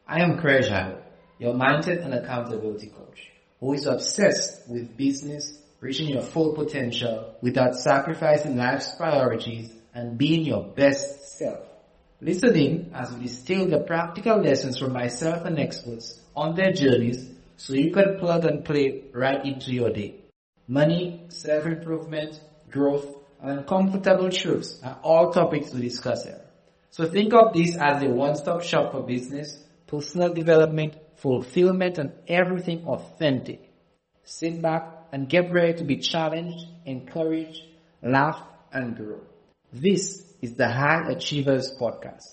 I am Craig Howard, your mindset and accountability coach, who is obsessed with business, reaching your full potential without sacrificing life's priorities and being your best self. Listen in as we distill the practical lessons from myself and experts on their journeys so you can plug and play right into your day. Money, self-improvement, growth, and uncomfortable truths are all topics to discuss here. So think of this as a one-stop shop for business, personal development, fulfillment, and everything authentic. Sit back and get ready to be challenged, encouraged, laugh, and grow. This is the High Achievers Podcast.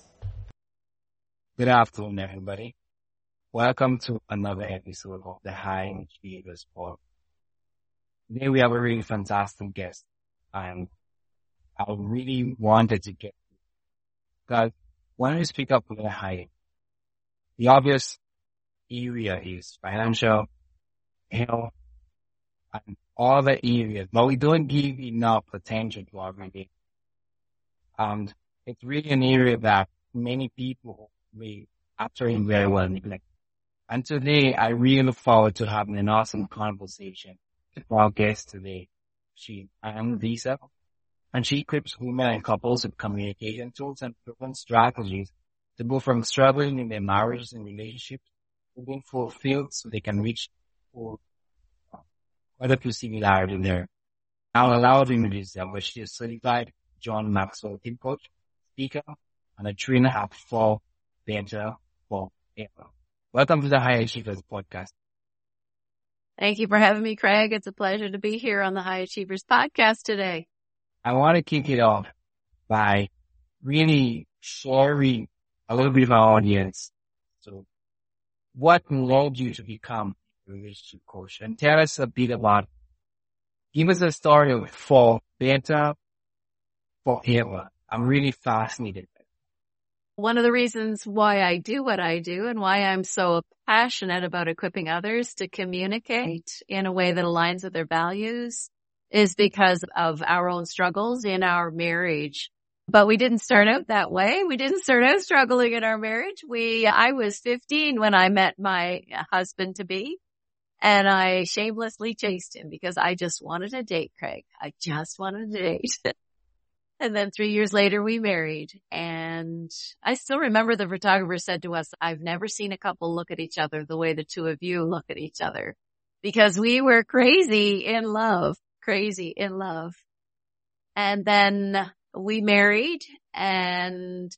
Good afternoon, everybody. Welcome to another episode of the High Achievers Podcast. Today we have a really fantastic guest, and I really wanted to get because when we speak up with a high, the obvious area is financial, health, and all the areas, but we don't give enough attention to our everyday. And it's really an area that many people may actually very well neglect. And today, I really look forward to having an awesome conversation with our guest today. I am Lisa, and she equips women and couples with communication tools and proven strategies to go from struggling in their marriages and relationships to being fulfilled so they can reach for other similarity there. I'll allow them to do that, but she is certified John Maxwell team coach, speaker, and a trainer at For Better For Ever. Welcome to the High Achievers Podcast. Thank you for having me, Craig. It's a pleasure to be here on the High Achievers Podcast today. I want to kick it off by really sharing a little bit of our audience. So what led you to become a relationship coach? And tell us a bit about, give us a story of For Better For Ever. I'm really fascinated. One of the reasons why I do what I do and why I'm so passionate about equipping others to communicate in a way that aligns with their values is because of our own struggles in our marriage. But we didn't start out that way. We didn't start out struggling in our marriage. I was 15 when I met my husband to be, and I shamelessly chased him because I just wanted a date, Craig. I just wanted a date. And then 3 years later, we married. And I still remember the photographer said to us, I've never seen a couple look at each other the way the two of you look at each other, because we were crazy in love. And then we married, and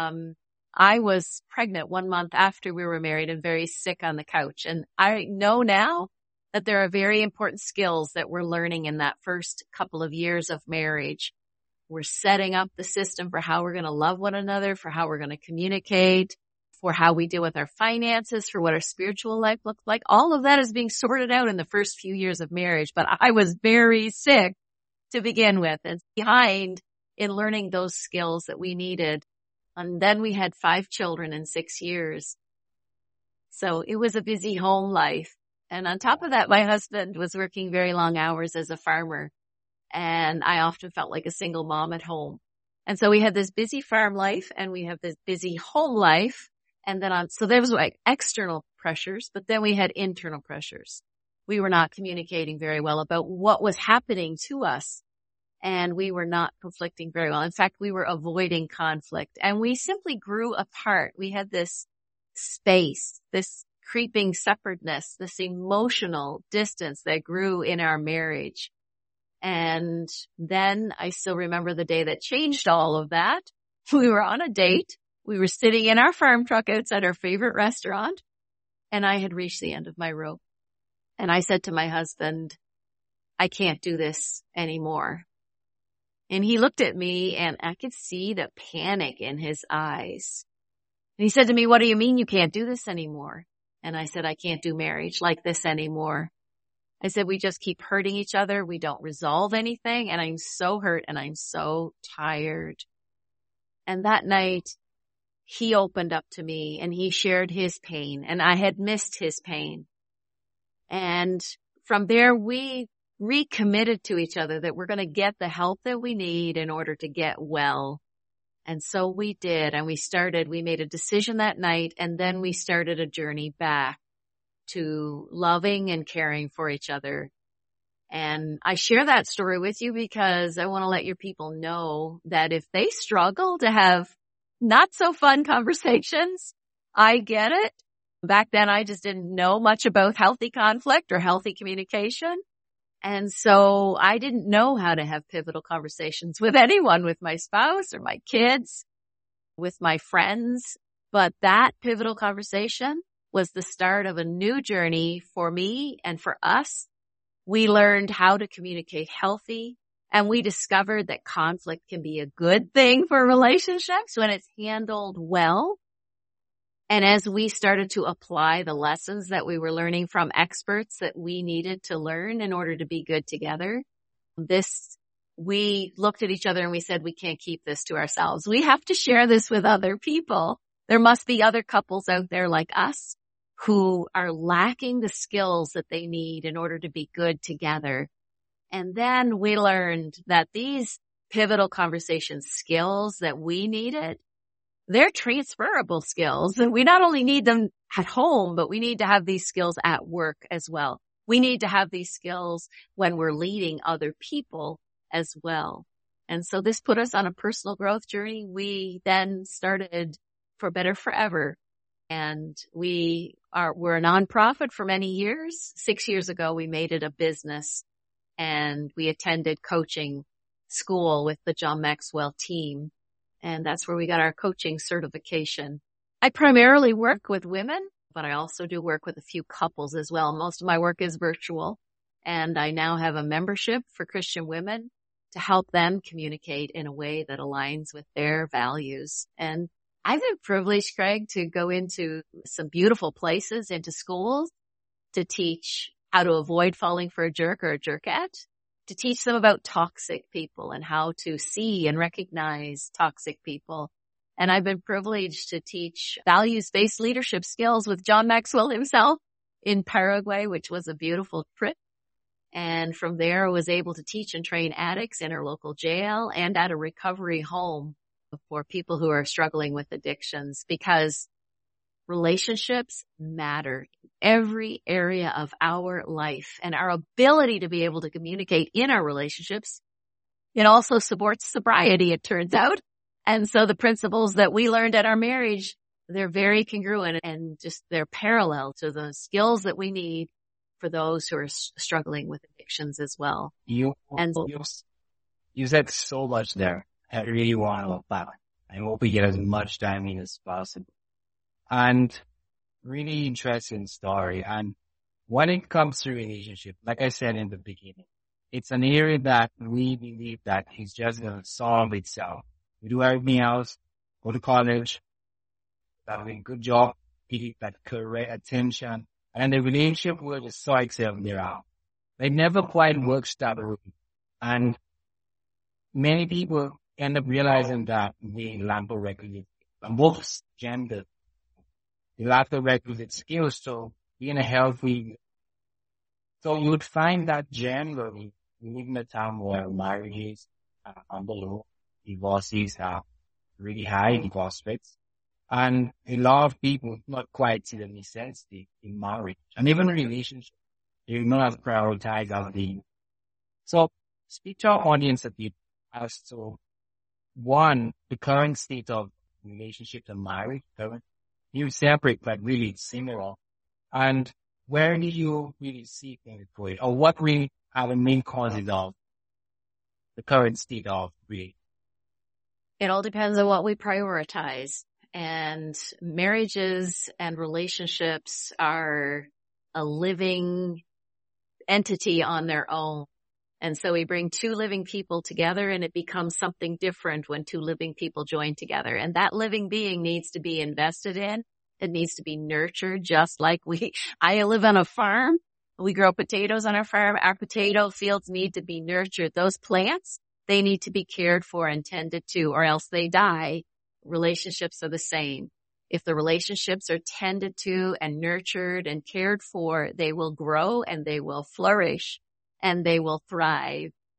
I was pregnant 1 month after we were married and very sick on the couch. And I know now that there are very important skills that we're learning in that first couple of years of marriage. We're setting up the system for how we're going to love one another, for how we're going to communicate, for how we deal with our finances, for what our spiritual life looks like. All of that is being sorted out in the first few years of marriage. But I was very sick to begin with and behind in learning those skills that we needed. And then we had 5 children in 6 years. So it was a busy home life. And on top of that, my husband was working very long hours as a farmer. And I often felt like a single mom at home. And so we had this busy farm life and we have this busy home life. And then so there was like external pressures, but then we had internal pressures. We were not communicating very well about what was happening to us. And we were not conflicting very well. In fact, we were avoiding conflict and we simply grew apart. We had this space, this creeping separateness, this emotional distance that grew in our marriage. And then I still remember the day that changed all of that. We were on a date. We were sitting in our farm truck outside our favorite restaurant, and I had reached the end of my rope. And I said to my husband, I can't do this anymore. And he looked at me and I could see the panic in his eyes. And he said to me, what do you mean you can't do this anymore? And I said, I can't do marriage like this anymore. I said, we just keep hurting each other. We don't resolve anything. And I'm so hurt and I'm so tired. And that night he opened up to me and he shared his pain and I had missed his pain. And from there, we recommitted to each other that we're going to get the help that we need in order to get well. And so we did, and we made a decision that night, and then we started a journey back to loving and caring for each other. And I share that story with you because I want to let your people know that if they struggle to have not so fun conversations, I get it. Back then, I just didn't know much about healthy conflict or healthy communication. And so I didn't know how to have pivotal conversations with anyone, with my spouse or my kids, with my friends. But that pivotal conversation was the start of a new journey for me and for us. We learned how to communicate healthy, and we discovered that conflict can be a good thing for relationships when it's handled well. And as we started to apply the lessons that we were learning from experts that we needed to learn in order to be good together, we looked at each other and we said, we can't keep this to ourselves. We have to share this with other people. There must be other couples out there like us who are lacking the skills that they need in order to be good together. And then we learned that these pivotal conversation skills that we needed, they're transferable skills. And we not only need them at home, but we need to have these skills at work as well. We need to have these skills when we're leading other people as well. And so this put us on a personal growth journey. We then started For Better Forever. And we're a nonprofit for many years. 6 years ago, we made it a business, and we attended coaching school with the John Maxwell team. And that's where we got our coaching certification. I primarily work with women, but I also do work with a few couples as well. Most of my work is virtual, and I now have a membership for Christian women to help them communicate in a way that aligns with their values. And I've been privileged, Craig, to go into some beautiful places, into schools, to teach how to avoid falling for a jerk or a jerkette, to teach them about toxic people and how to see and recognize toxic people. And I've been privileged to teach values-based leadership skills with John Maxwell himself in Paraguay, which was a beautiful trip. And from there, I was able to teach and train addicts in our local jail and at a recovery home for people who are struggling with addictions, because relationships matter in every area of our life, and our ability to be able to communicate in our relationships, it also supports sobriety, it turns out. And so the principles that we learned at our marriage, they're very congruent, and just they're parallel to the skills that we need for those who are struggling with addictions as well. You said so much there. I really want to apply. I hope we get as much time in as possible. And really interesting story. And when it comes to relationship, like I said in the beginning, it's an area that we believe that it's just going to solve itself. We do everything else, go to college, have a good job, give that correct attention, and the relationship will just sort itself out. It never quite works that way. And many people end up realizing that they lack the requisite, both gender, they lack the requisite skills to be in a healthy. So you would find that generally, we live in a time where marriages are on the low, divorces are really high, divorce rates, and a lot of people not quite see the necessity in marriage and even relationships. They not prioritize our needs. So speak to our audience a bit as to, one, the current state of relationships and marriage, you separate but really similar. And where do you really see things for it? Or what really are the main causes of the current state of really? It all depends on what we prioritize. And marriages and relationships are a living entity on their own. And so we bring two living people together, and it becomes something different when two living people join together. And that living being needs to be invested in. It needs to be nurtured, just like I live on a farm. We grow potatoes on our farm. Our potato fields need to be nurtured. Those plants, they need to be cared for and tended to, or else they die. Relationships are the same. If the relationships are tended to and nurtured and cared for, they will grow and they will flourish and they will thrive.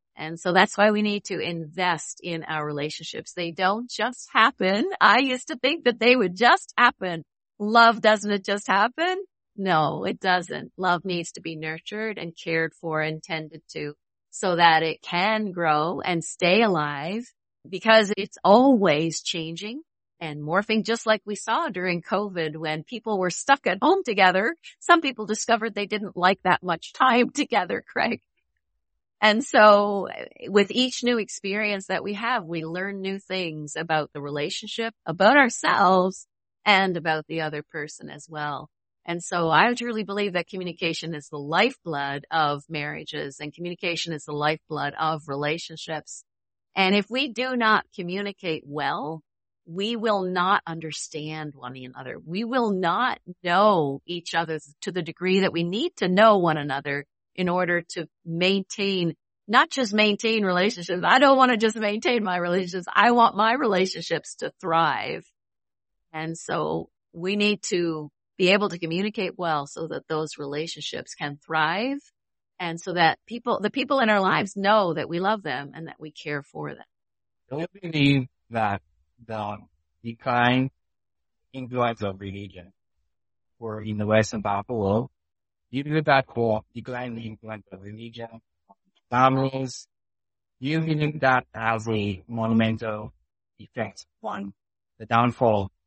And so that's why we need to invest in our relationships. They don't just happen. I used to think that they would just happen. Love, doesn't it just happen? No, it doesn't. Love needs to be nurtured and cared for and tended to so that it can grow and stay alive, because it's always changing and morphing, just like we saw during COVID when people were stuck at home together. Some people discovered they didn't like that much time together, Craig. And so with each new experience that we have, we learn new things about the relationship, about ourselves, and about the other person as well. And so I truly believe that communication is the lifeblood of marriages, and communication is the lifeblood of relationships. And if we do not communicate well, we will not understand one another. We will not know each other to the degree that we need to know one another in order to maintain, not just maintain relationships. I don't want to just maintain my relationships. I want my relationships to thrive. And so we need to be able to communicate well so that those relationships can thrive, and so that the people in our lives know that we love them and that we care for them. Do you believe that the decline influence of religion, or in the Western part of the world, do you believe that for decline influence of religion, families, do you believe that has a monumental effect on the downfall of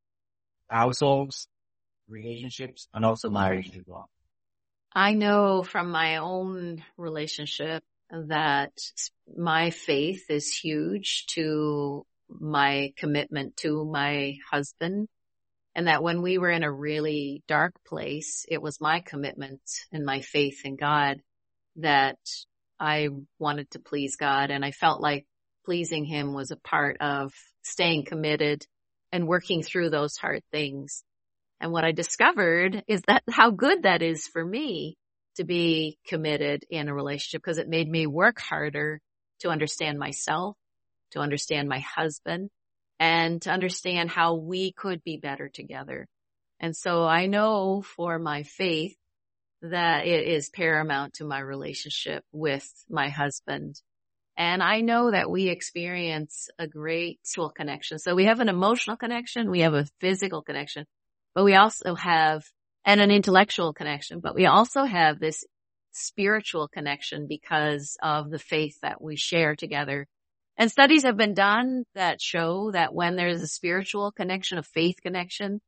households, relationships, and also marriage as well? I know from my own relationship that my faith is huge to my commitment to my husband, and that when we were in a really dark place, it was my commitment and my faith in God that I wanted to please God, and I felt like pleasing him was a part of staying committed and working through those hard things. And what I discovered is that how good that is for me to be committed in a relationship, because it made me work harder to understand myself, to understand my husband, and to understand how we could be better together. And so I know for my faith that it is paramount to my relationship with my husband. And I know that we experience a great soul connection. So we have an emotional connection, we have a physical connection, but we also have, and an intellectual connection, but we also have this spiritual connection because of the faith that we share together. And studies have been done that show that when there's a spiritual connection, a faith connection,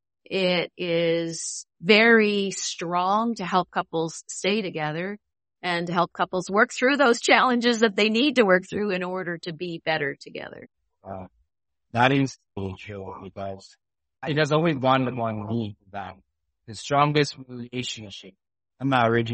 it is very strong to help couples stay together and to help couples work through those challenges that they need to work through in order to be better together. That is so true, because it has always dawned upon me that the strongest relationship, a marriage,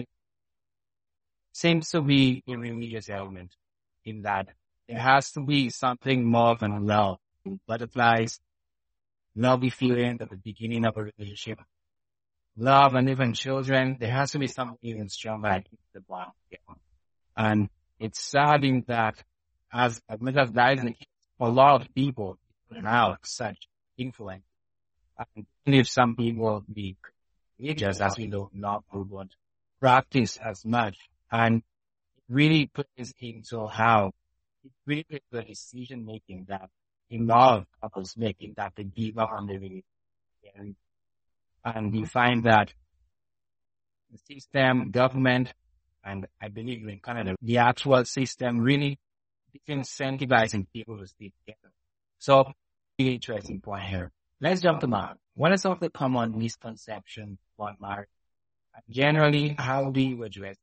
seems to be a religious element, in that there has to be something more than love, butterflies, lovey feeling at the beginning of a relationship, love, and even children. There has to be something even stronger that keeps the bond together. And it's saddening that as much as that is the case, for a lot of people now such influence. And if some people be religious, as we know, not would practice as much, and it really puts into how it really puts the decision making that a lot of couples making, that they give up on the religion. And we find that the system, government, and I believe in Canada, the actual system really incentivizing people to stay together. So, really interesting point here. Let's jump to Mark. What are some of the common misconceptions about marriage? Generally, how do you address?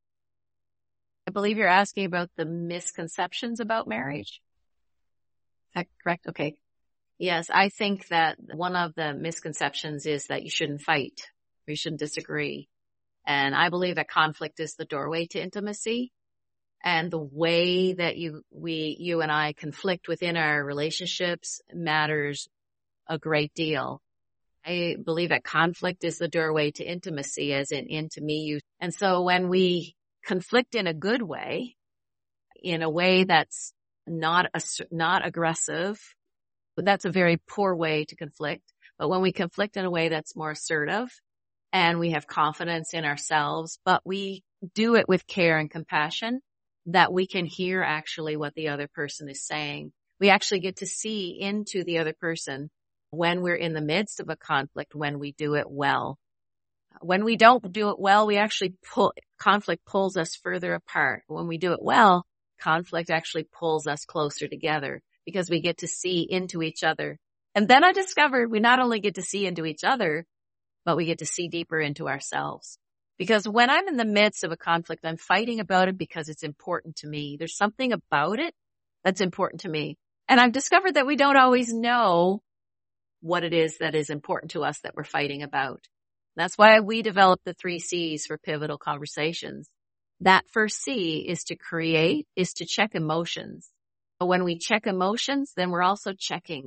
I believe you're asking about the misconceptions about marriage. Is that correct? Okay. Yes, I think that one of the misconceptions is that you shouldn't fight, or you shouldn't disagree. And I believe that conflict is the doorway to intimacy. And the way that you and I conflict within our relationships matters a great deal. I believe that conflict is the doorway to intimacy, as in into me, you. And so when we conflict in a good way, in a way that's not aggressive, that's a very poor way to conflict. But when we conflict in a way that's more assertive, and we have confidence in ourselves, but we do it with care and compassion, that we can hear actually what the other person is saying. We actually get to see into the other person when we're in the midst of a conflict, when we do it well. When we don't do it well, we actually conflict pulls us further apart. When we do it well, conflict actually pulls us closer together because we get to see into each other. And then I discovered we not only get to see into each other, but we get to see deeper into ourselves. Because when I'm in the midst of a conflict, I'm fighting about it because it's important to me. There's something about it that's important to me. And I've discovered that we don't always know what it is that is important to us that we're fighting about. That's why we developed the 3 C's for pivotal conversations. That first C is to create, is to check emotions. But when we check emotions, then we're also checking.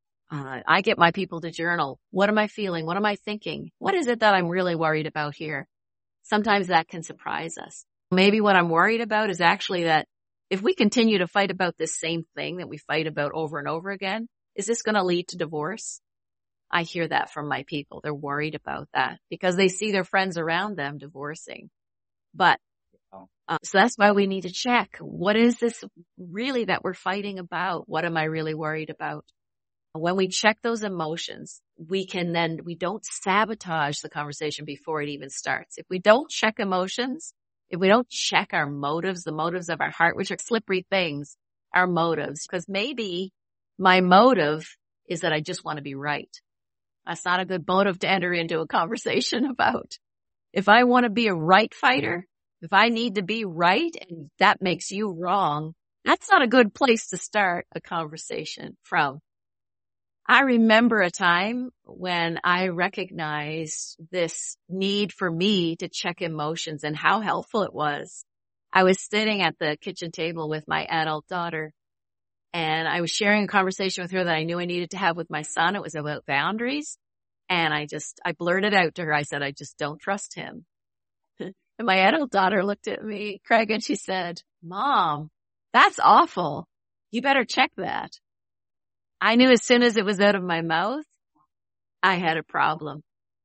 I get my people to journal. What am I feeling? What am I thinking? What is it that I'm really worried about here? Sometimes that can surprise us. Maybe what I'm worried about is actually that if we continue to fight about this same thing that we fight about over and over again, is this going to lead to divorce? I hear that from my people. They're worried about that because they see their friends around them divorcing. But so that's why we need to check. What is this really that we're fighting about? What am I really worried about? When we check those emotions, we don't sabotage the conversation before it even starts. If we don't check emotions, if we don't check our motives, the motives of our heart, which are slippery things, our motives, because maybe my motive is that I just want to be right. That's not a good motive to enter into a conversation about. If I want to be a right fighter, if I need to be right and that makes you wrong, that's not a good place to start a conversation from. I remember a time when I recognized this need for me to check emotions and how helpful it was. I was sitting at the kitchen table with my adult daughter, and I was sharing a conversation with her that I knew I needed to have with my son. It was about boundaries. And I blurted out to her, I said, I just don't trust him. And my adult daughter looked at me, Craig, and she said, Mom, that's awful. You better check that. I knew as soon as it was out of my mouth, I had a problem.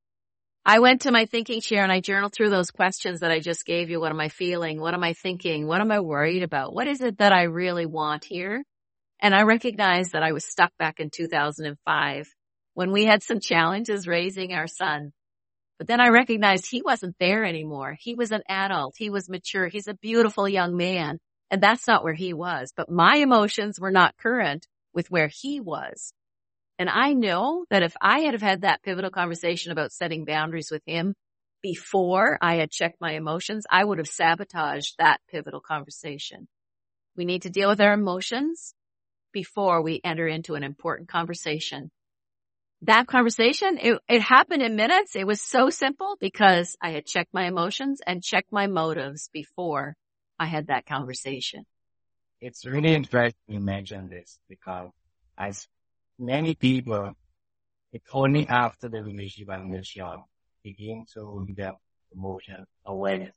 I went to my thinking chair and I journaled through those questions that I just gave you. What am I feeling? What am I thinking? What am I worried about? What is it that I really want here? And I recognized that I was stuck back in 2005 when we had some challenges raising our son. But then I recognized he wasn't there anymore. He was an adult. He was mature. He's a beautiful young man. And that's not where he was. But my emotions were not current with where he was. And I know that if I had have had that pivotal conversation about setting boundaries with him before I had checked my emotions, I would have sabotaged that pivotal conversation. We need to deal with our emotions before we enter into an important conversation. That conversation, it happened in minutes. It was so simple because I had checked my emotions and checked my motives before I had that conversation. It's really interesting you mentioned this because as many people, it's only after the relationship and relationship begin to develop emotional awareness,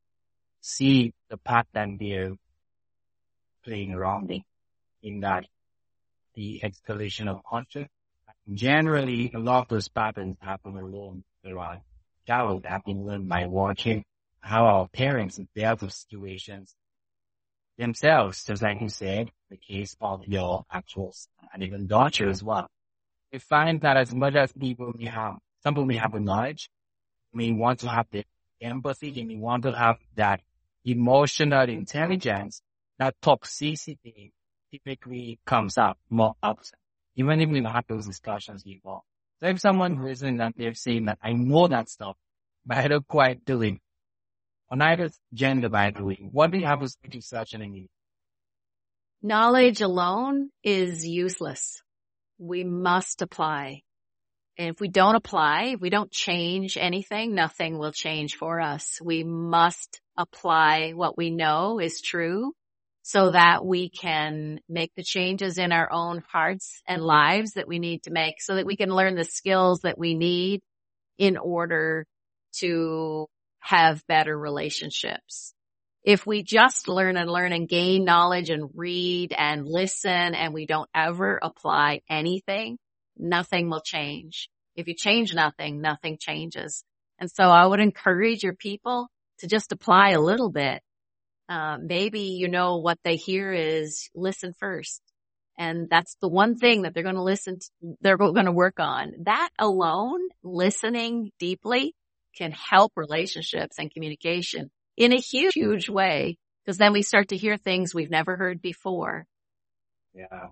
see the pattern they're playing wrongly in that the escalation of conflict. Generally, a lot of those patterns happen alone around childhood, have been learned by watching how our parents dealt with situations themselves, just like you said, the case of your actual son and even daughter as well. We find that as much as some people may have the knowledge, may want to have the empathy, they may want to have that emotional intelligence, that toxicity typically comes up more often, even if we have those discussions before. So if someone listening and they're saying that I know that stuff, but I don't quite do it, on either gender, by the way, what do you have to say to such an individual? Knowledge alone is useless. We must apply. And if we don't apply, if we don't change anything, nothing will change for us. We must apply what we know is true so that we can make the changes in our own hearts and lives that we need to make so that we can learn the skills that we need in order to have better relationships. If we just learn and gain knowledge and read and listen and we don't ever apply anything, nothing will change. If you change nothing, nothing changes. And so I would encourage your people to just apply a little bit. maybe, what they hear is listen first. And that's the one thing that they're going to they're going to work on. That alone, listening deeply, can help relationships and communication in a huge, huge way, because then we start to hear things we've never heard before. Yeah.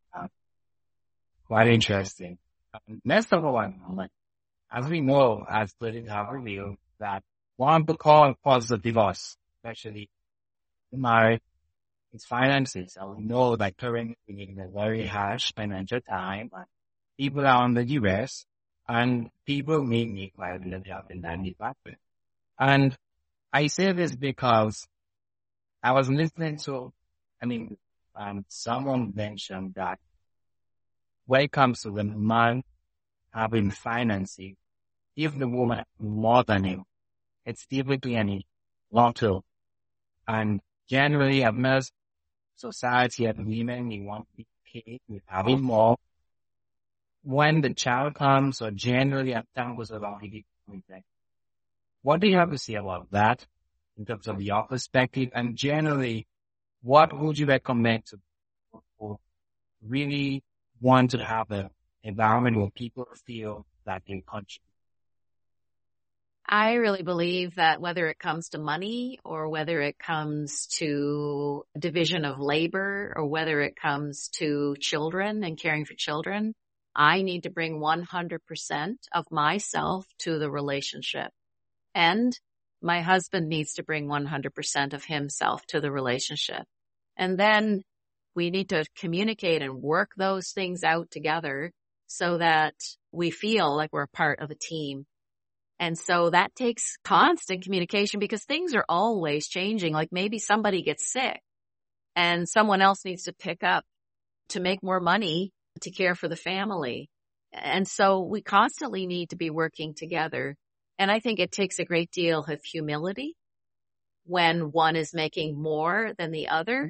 Quite interesting. Let's talk about, as we know, as studies have revealed, that one of the causes of divorce, especially marriage, is finances. And we know that currently we live in a very harsh financial time. People are in the US, and people may need quite a bit of help in that department. And I say this because I was listening to, someone mentioned that when it comes to the man having finances, if the woman has more than him, it's typically any long term. And generally, as society and women, they want to be paid with having more. When the child comes, or generally as time goes along, what do you have to say about that in terms of your perspective? And generally, what would you recommend to people who really want to have an environment where people feel that they contribute? I really believe that whether it comes to money, or whether it comes to division of labor, or whether it comes to children and caring for children, I need to bring 100% of myself to the relationship. And my husband needs to bring 100% of himself to the relationship. And then we need to communicate and work those things out together so that we feel like we're a part of a team. And so that takes constant communication, because things are always changing. Like maybe somebody gets sick and someone else needs to pick up to make more money to care for the family. And so we constantly need to be working together. And I think it takes a great deal of humility when one is making more than the other.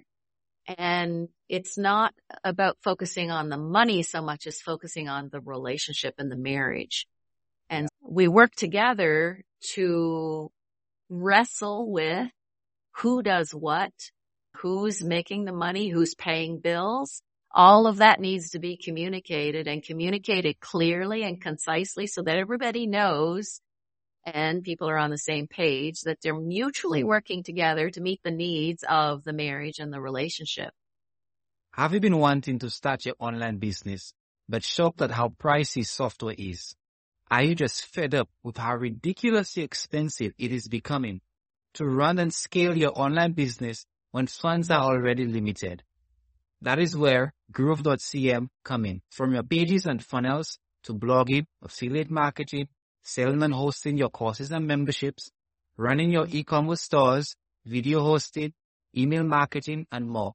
And it's not about focusing on the money so much as focusing on the relationship and the marriage. And we work together to wrestle with who does what, who's making the money, who's paying bills. All of that needs to be communicated, and communicated clearly and concisely so that everybody knows and people are on the same page, that they're mutually working together to meet the needs of the marriage and the relationship. Have you been wanting to start your online business, but shocked at how pricey software is? Are you just fed up with how ridiculously expensive it is becoming to run and scale your online business when funds are already limited? That is where Groove.cm come in. From your pages and funnels to blogging, affiliate marketing, selling and hosting your courses and memberships, running your e-commerce stores, video hosting, email marketing, and more.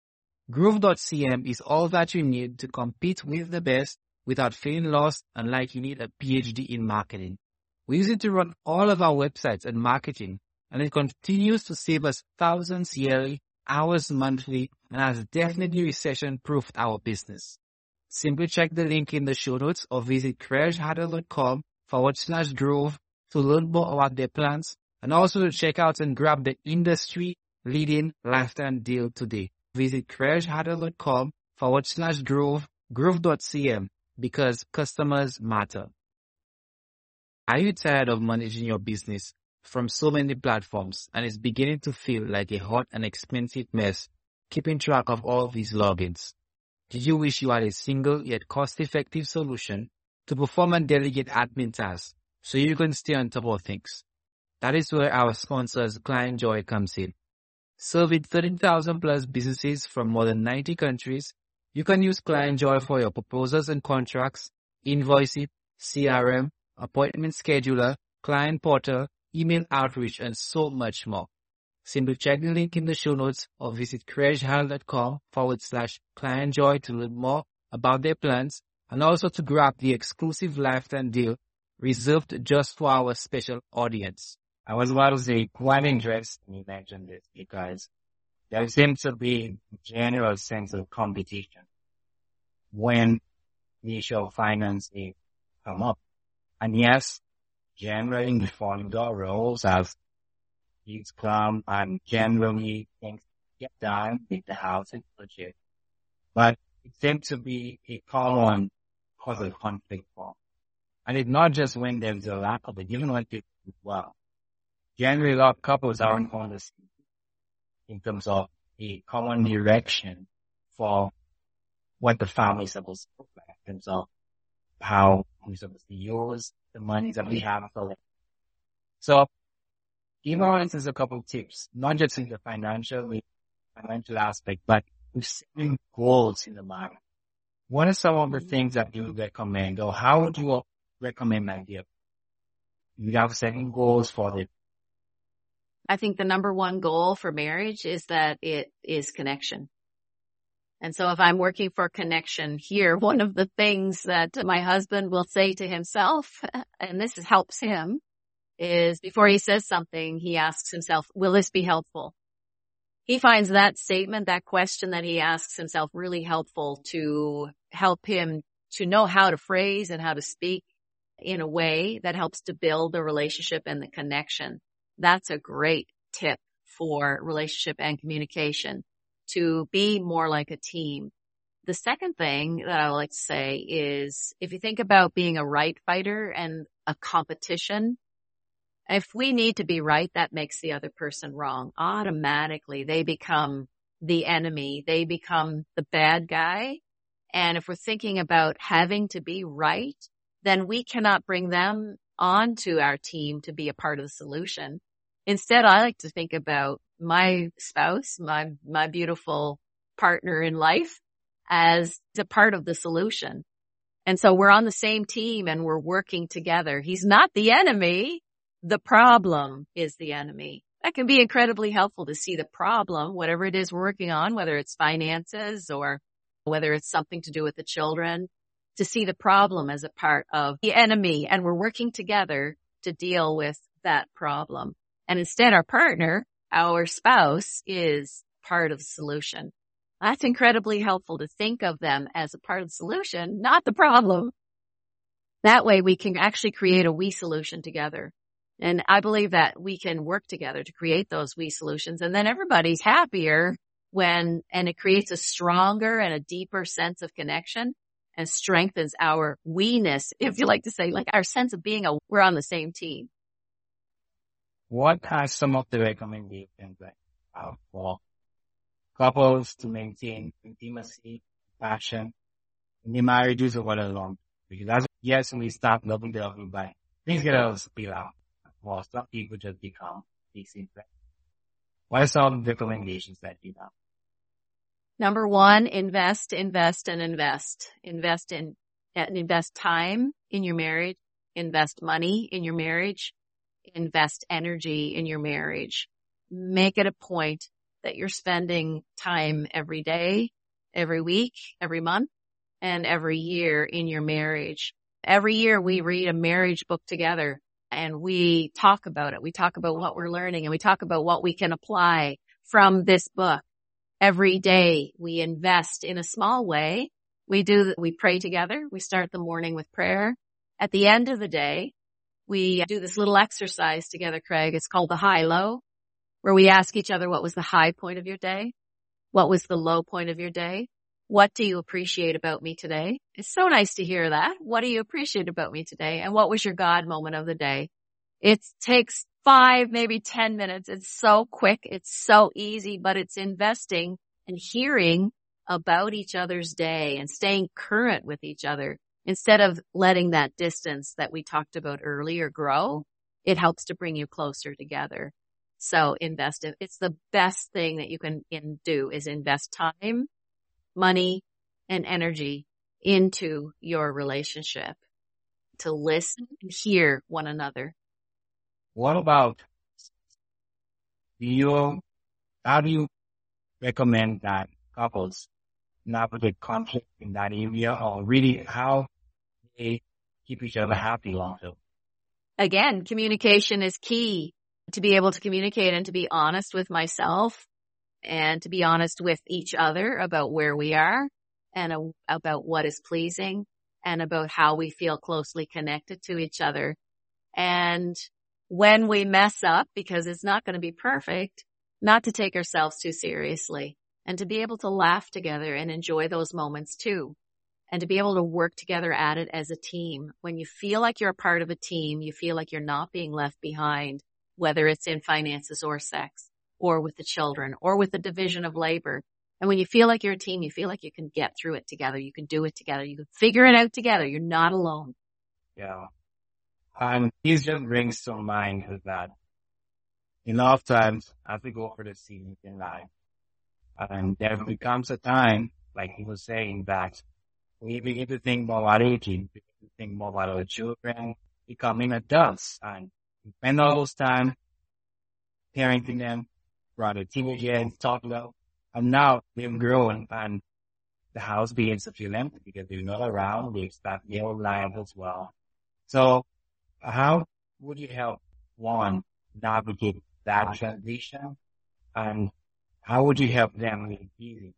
Groove.cm is all that you need to compete with the best without feeling lost and like you need a PhD in marketing. We use it to run all of our websites and marketing, and it continues to save us thousands yearly, hours monthly, and has definitely recession-proofed our business. Simply check the link in the show notes or visit CrashHardle.com/Groove to learn more about their plans, and also to check out and grab the industry-leading lifetime deal today. Visit CrashHardle.com/Groove, Groove.cm, because customers matter. Are you tired of managing your business from so many platforms and it's beginning to feel like a hot and expensive mess keeping track of all these logins? Did you wish you had a single yet cost-effective solution to perform and delegate admin tasks so you can stay on top of things? That is where our sponsors ClientJoy comes in. Serving 13,000 plus businesses from more than 90 countries, you can use ClientJoy for your proposals and contracts, invoicing, CRM, appointment scheduler, client portal, email outreach, and so much more. Simply check the link in the show notes or visit CrashHardle.com/ClientJoy to learn more about their plans and also to grab the exclusive lifetime deal reserved just for our special audience. I was about to say, quite interesting you mentioned this, because there seems to be a general sense of competition when the issue of financing come up. And yes, generally we follow the rules as he's calm, and generally things get done with the house is legit. But it seems to be a common cause of conflict for. And it's not just when there's a lack of it, even when people do well. Generally, a lot of couples aren't on the same in terms of a common direction for what the family is supposed to look like, in terms of how we're supposed to use the money that we have for it. So, give our listeners a couple of tips, not just in the financial aspect, but with setting goals in the marriage. What are some of the things that you would recommend, or how would you recommend, my dear? You have setting goals for it. I think the number one goal for marriage is that it is connection. And so if I'm working for connection here, one of the things that my husband will say to himself, and this helps him, is before he says something, he asks himself, will this be helpful? He finds that statement, that question that he asks himself really helpful to help him to know how to phrase and how to speak in a way that helps to build the relationship and the connection. That's a great tip for relationship and communication, to be more like a team. The second thing that I would like to say is, if you think about being a right fighter and a competition, if we need to be right, that makes the other person wrong. Automatically, they become the enemy. They become the bad guy. And if we're thinking about having to be right, then we cannot bring them onto our team to be a part of the solution. Instead, I like to think about my spouse, my beautiful partner in life, as a part of the solution. And so we're on the same team and we're working together. He's not the enemy. The problem is the enemy. That can be incredibly helpful to see the problem, whatever it is we're working on, whether it's finances or whether it's something to do with the children, to see the problem as a part of the enemy. And we're working together to deal with that problem. And instead, our partner, our spouse, is part of the solution. That's incredibly helpful to think of them as a part of the solution, not the problem. That way we can actually create a we solution together. And I believe that we can work together to create those we solutions. And then everybody's happier and it creates a stronger and a deeper sense of connection and strengthens our we-ness, if you like to say, like our sense of being we're on the same team. What are some of the recommendations for couples to maintain intimacy, passion in their marriages over the long? Because yes, we start loving the other, but things get a little spill out. Well, some people just become decent. What are some of the recommendations that you have? Number one, invest, and invest. Invest time in your marriage. Invest money in your marriage. Invest energy in your marriage. Make it a point that you're spending time every day, every week, every month, and every year in your marriage. Every year we read a marriage book together and we talk about it. We talk about what we're learning and we talk about what we can apply from this book. Every day we invest in a small way. We pray together. We start the morning with prayer. At the end of the day, we do this little exercise together, Craig. It's called the high-low, where we ask each other, what was the high point of your day? What was the low point of your day? What do you appreciate about me today? It's so nice to hear that. What do you appreciate about me today? And what was your God moment of the day? It takes 5, maybe 10 minutes. It's so quick. It's so easy, but it's investing and hearing about each other's day and staying current with each other. Instead of letting that distance that we talked about earlier grow, it helps to bring you closer together. So invest. It's the best thing that you can do is invest time, money, and energy into your relationship to listen and hear one another. What about how do you recommend that couples navigate conflict in that area, or really how they keep each other happy long term? Again, communication is key. To be able to communicate and to be honest with myself and to be honest with each other about where we are and about what is pleasing and about how we feel closely connected to each other. And when we mess up, because it's not going to be perfect, not to take ourselves too seriously and to be able to laugh together and enjoy those moments too. And to be able to work together at it as a team. When you feel like you're a part of a team, you feel like you're not being left behind, whether it's in finances or sex or with the children or with the division of labor. And when you feel like you're a team, you feel like you can get through it together. You can do it together. You can figure it out together. You're not alone. Yeah. And this just brings to mind is that a lot of times as we go for the seasons in life, and there becomes a time, like he was saying, that we begin to think more about aging, we begin to think more about our children becoming adults, and we spend all those time parenting them, brought a teenagers, talk about, and now they've grown and the house begins to feel empty because they're not around, they start their own lives as well. So how would you help one navigate that transition, and how would you help them make it easy?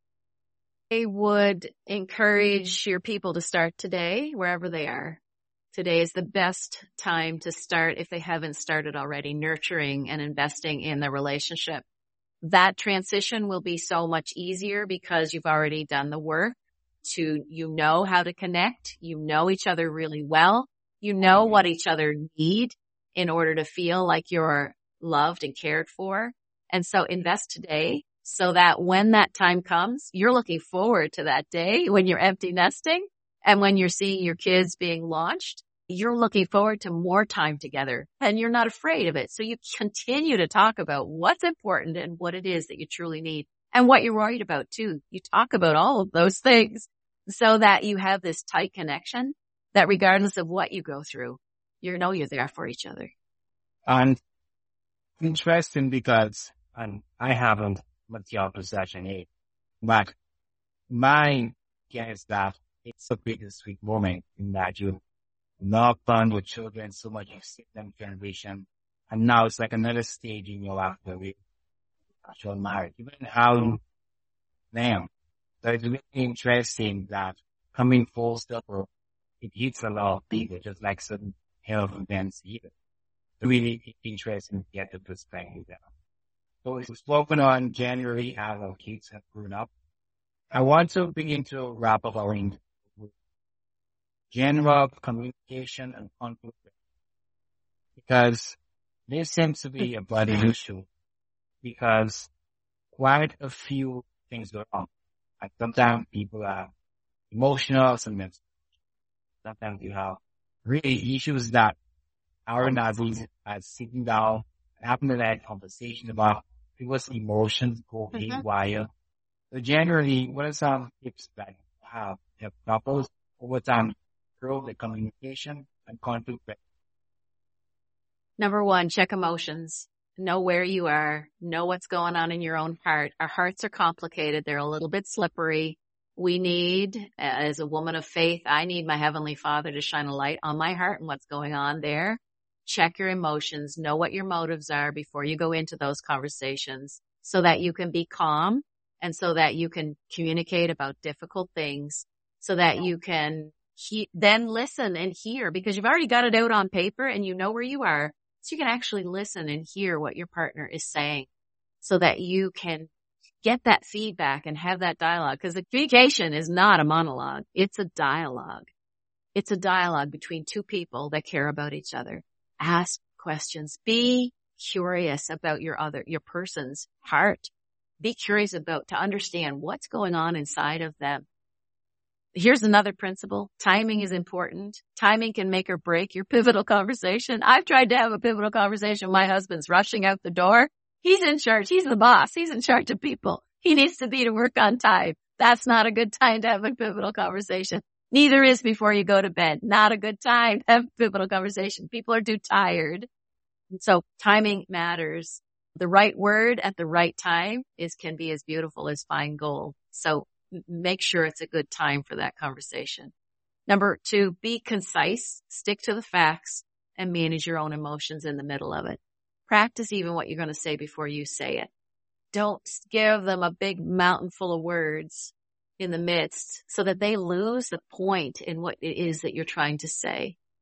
I would encourage your people to start today, wherever they are. Today is the best time to start, if they haven't started already, nurturing and investing in the relationship. That transition will be so much easier because you've already done the work you know how to connect. You know each other really well. You know what each other need in order to feel like you're loved and cared for. And so invest today so that when that time comes, you're looking forward to that day when you're empty nesting and when you're seeing your kids being launched. You're looking forward to more time together and you're not afraid of it. So you continue to talk about what's important and what it is that you truly need and what you're worried about too. You talk about all of those things so that you have this tight connection that regardless of what you go through, you know you're there for each other. And interesting because, and I haven't material possession yet, but my guess is that it's a bittersweet moment in that you love fun with children so much, you see them transition, and now it's like another stage in your life where we actual marriage, even how them. So it's really interesting that coming full circle, it hits a lot of people, just like certain health events either. It's really interesting to get the perspective there. So we've spoken on January as our kids have grown up. I want to begin to wrap up our interview with general communication and conflict, because this seems to be a bloody issue because quite a few things go wrong. Like sometimes people are emotional, sometimes you have really issues that are not easy as sitting down and having that conversation about people's emotions go haywire. So generally, what are some tips that you have couples over time improve the communication and conflict? Number one, check emotions. Know where you are. Know what's going on in your own heart. Our hearts are complicated. They're a little bit slippery. We need, as a woman of faith, I need my Heavenly Father to shine a light on my heart and what's going on there. Check your emotions. Know what your motives are before you go into those conversations so that you can be calm and so that you can communicate about difficult things so that you can then listen and hear, because you've already got it out on paper and you know where you are. So you can actually listen and hear what your partner is saying so that you can get that feedback and have that dialogue. Because the communication is not a monologue. It's a dialogue. It's a dialogue between two people that care about each other. Ask questions. Be curious about your person's heart. Be curious to understand what's going on inside of them. Here's another principle. Timing is important. Timing can make or break your pivotal conversation. I've tried to have a pivotal conversation. My husband's rushing out the door. He's in charge. He's the boss. He's in charge of people. He needs to be to work on time. That's not a good time to have a pivotal conversation. Neither is before you go to bed. Not a good time to have a pivotal conversation. People are too tired. And so timing matters. The right word at the right time can be as beautiful as fine gold. So make sure it's a good time for that conversation. Number two, be concise, stick to the facts, and manage your own emotions in the middle of it. Practice even what you're going to say before you say it. Don't give them a big mountain full of words in the midst so that they lose the point in what it is that you're trying to say.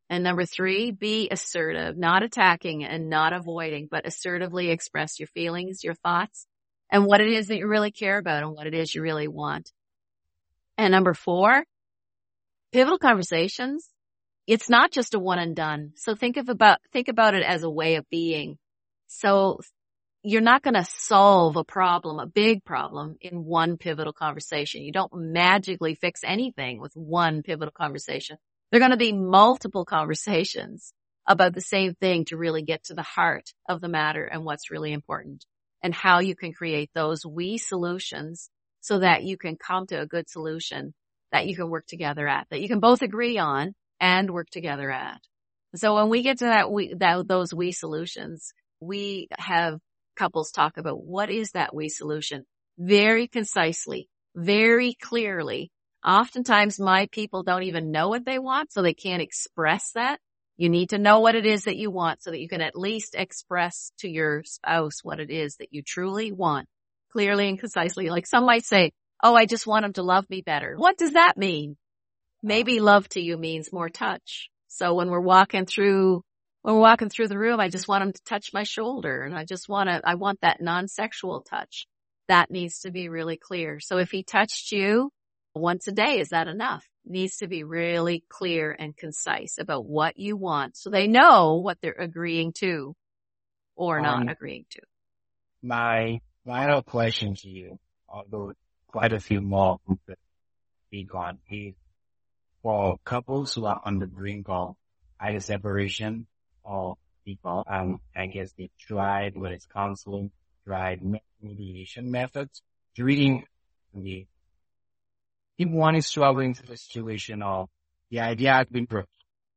And number 3, be assertive, not attacking and not avoiding, but assertively express your feelings, your thoughts, and what it is that you really care about and what it is you really want. And number 4, pivotal conversations. It's not just a one and done. So think about it as a way of being. So you're not going to solve a problem, a big problem, in one pivotal conversation. You don't magically fix anything with one pivotal conversation. There are going to be multiple conversations about the same thing to really get to the heart of the matter and what's really important and how you can create those we solutions so that you can come to a good solution that you can work together at, that you can both agree on and work together at. So when we get to those we solutions, we have couples talk about what is that we solution very concisely, very clearly. Oftentimes my people don't even know what they want, so they can't express that. You need to know what it is that you want so that you can at least express to your spouse what it is that you truly want, clearly and concisely. Like some might say, oh, I just want him to love me better. What does that mean? Maybe love to you means more touch. So when we're walking through the room, I just want him to touch my shoulder and I want that non-sexual touch. That needs to be really clear. So if he touched you once a day, is that enough? Needs to be really clear and concise about what you want so they know what they're agreeing to or not agreeing to. My final question to you, although quite a few more could be gone, is for couples who are on the brink of either separation or divorce, I guess they tried, whether it's counseling, tried mediation methods, treating the if one is struggling through the situation or the idea has been broken,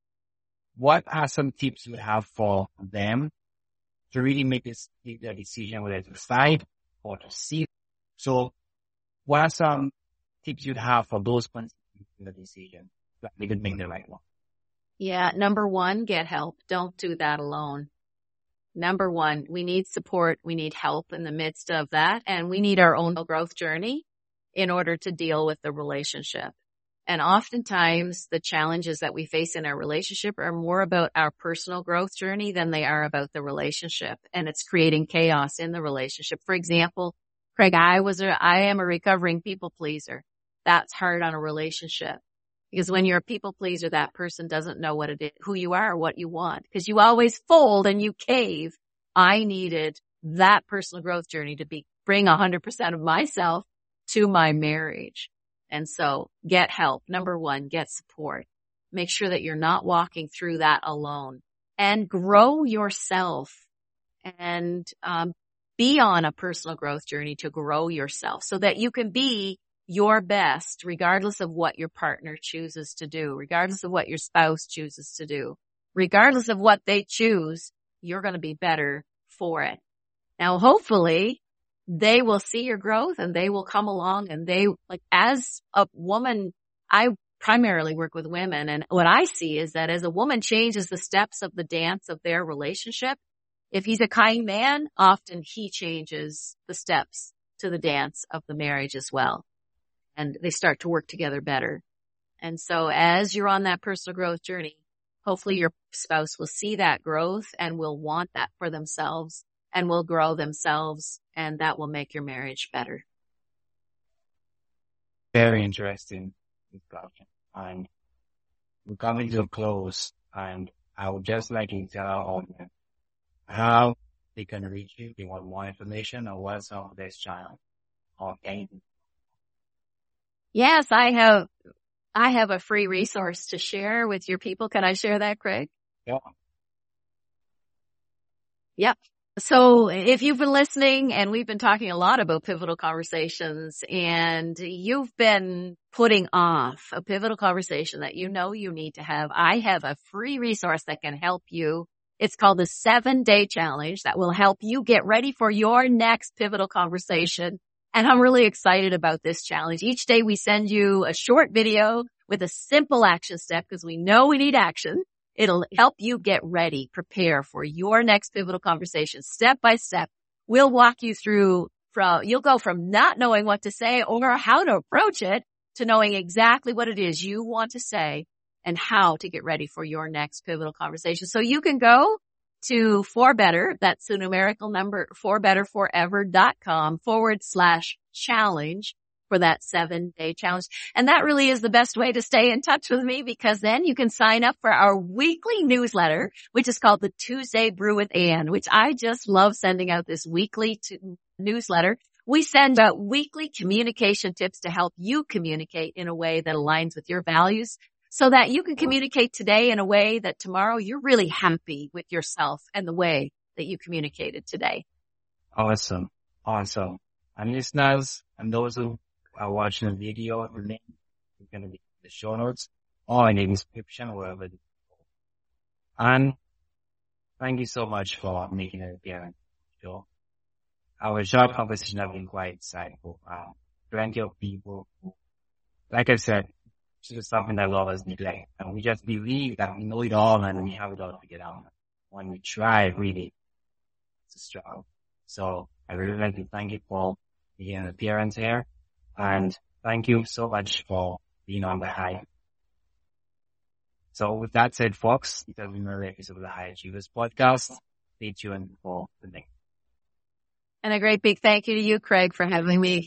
what are some tips you have for them to really make the decision whether to side or to see? So what are some tips you'd have for those making the decision that they could make the right one? Yeah. Number 1, get help. Don't do that alone. Number 1, we need support. We need help in the midst of that. And we need our own growth journey in order to deal with the relationship. And oftentimes the challenges that we face in our relationship are more about our personal growth journey than they are about the relationship. And it's creating chaos in the relationship. For example, Craig, I am a recovering people pleaser. That's hard on a relationship because when you're a people pleaser, that person doesn't know what it is, who you are, what you want, because you always fold and you cave. I needed that personal growth journey to bring 100% of myself to my marriage. And so get help. Number 1, get support. Make sure that you're not walking through that alone and grow yourself and be on a personal growth journey to grow yourself so that you can be your best regardless of what your partner chooses to do, regardless of what your spouse chooses to do, regardless of what they choose, you're going to be better for it. Now, hopefully they will see your growth and they will come along and as a woman, I primarily work with women. And what I see is that as a woman changes the steps of the dance of their relationship, if he's a kind man, often he changes the steps to the dance of the marriage as well. And they start to work together better. And so as you're on that personal growth journey, hopefully your spouse will see that growth and will want that for themselves and will grow themselves, and that will make your marriage better. Very interesting discussion. And we're coming to a close, and I would just like to tell our audience how they can reach you if they want more information or what's on this channel or anything. Yes, I have a free resource to share with your people. Can I share that, Craig? Yeah. Yep. So if you've been listening and we've been talking a lot about pivotal conversations and you've been putting off a pivotal conversation that you know you need to have, I have a free resource that can help you. It's called the 7-Day Challenge that will help you get ready for your next pivotal conversation. And I'm really excited about this challenge. Each day we send you a short video with a simple action step because we know we need action. It'll help you get ready, prepare for your next pivotal conversation step by step. We'll walk you through you'll go from not knowing what to say or how to approach it to knowing exactly what it is you want to say and how to get ready for your next pivotal conversation. So you can go to ForBetter, that's the numerical number, forbetterforever.com/challenge for that 7-day challenge. And that really is the best way to stay in touch with me, because then you can sign up for our weekly newsletter, which is called the Tuesday Brew with Ann, which I just love sending out this weekly newsletter. We send out weekly communication tips to help you communicate in a way that aligns with your values, so that you can communicate today in a way that tomorrow you're really happy with yourself and the way that you communicated today. Awesome. And listeners, and those who are watching the video, the link is going to be in the show notes or in the description, wherever. And thank you so much for making an appearance. So our short conversation has been quite insightful. Plenty of people who, like I said, this is something that a lot of us neglect, and we just believe that we know it all and we have it all figured out. When we try, really, it's a struggle. So I really like to thank you for making an appearance here, and thank you so much for being on the High. So with that said, folks, it has been another episode of the High Achievers podcast. Stay tuned for the next. And a great big thank you to you, Craig, for having me.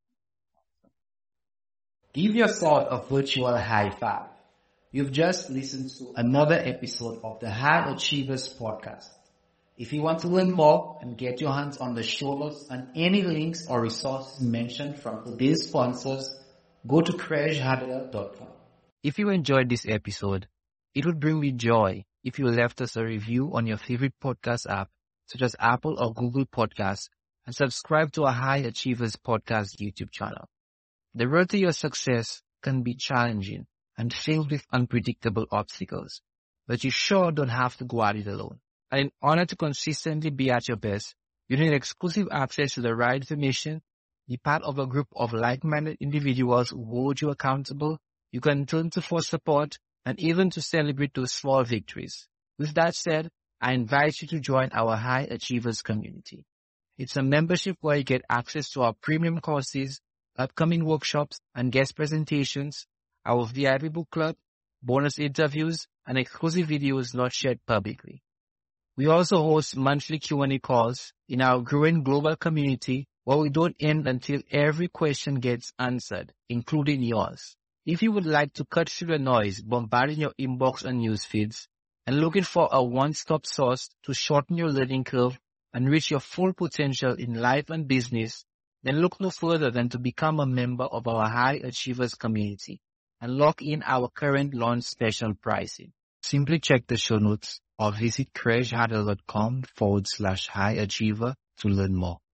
Give yourself a virtual high five. You've just listened to another episode of the High Achievers podcast. If you want to learn more and get your hands on the show notes and any links or resources mentioned from today's sponsors, go to CraigHardler.com. If you enjoyed this episode, it would bring me joy if you left us a review on your favorite podcast app, such as Apple or Google Podcasts, and subscribe to our High Achievers podcast YouTube channel. The road to your success can be challenging and filled with unpredictable obstacles, but you sure don't have to go at it alone. And in order to consistently be at your best, you need exclusive access to the right information, be part of a group of like-minded individuals who hold you accountable, you can turn to for support, and even to celebrate those small victories. With that said, I invite you to join our High Achievers community. It's a membership where you get access to our premium courses, upcoming workshops and guest presentations, our VIP book club, bonus interviews, and exclusive videos not shared publicly. We also host monthly Q&A calls in our growing global community where we don't end until every question gets answered, including yours. If you would like to cut through the noise bombarding your inbox and news feeds and looking for a one-stop source to shorten your learning curve and reach your full potential in life and business, then look no further than to become a member of our High Achievers community and lock in our current launch special pricing. Simply check the show notes or visit CraigHardler.com/highachiever to learn more.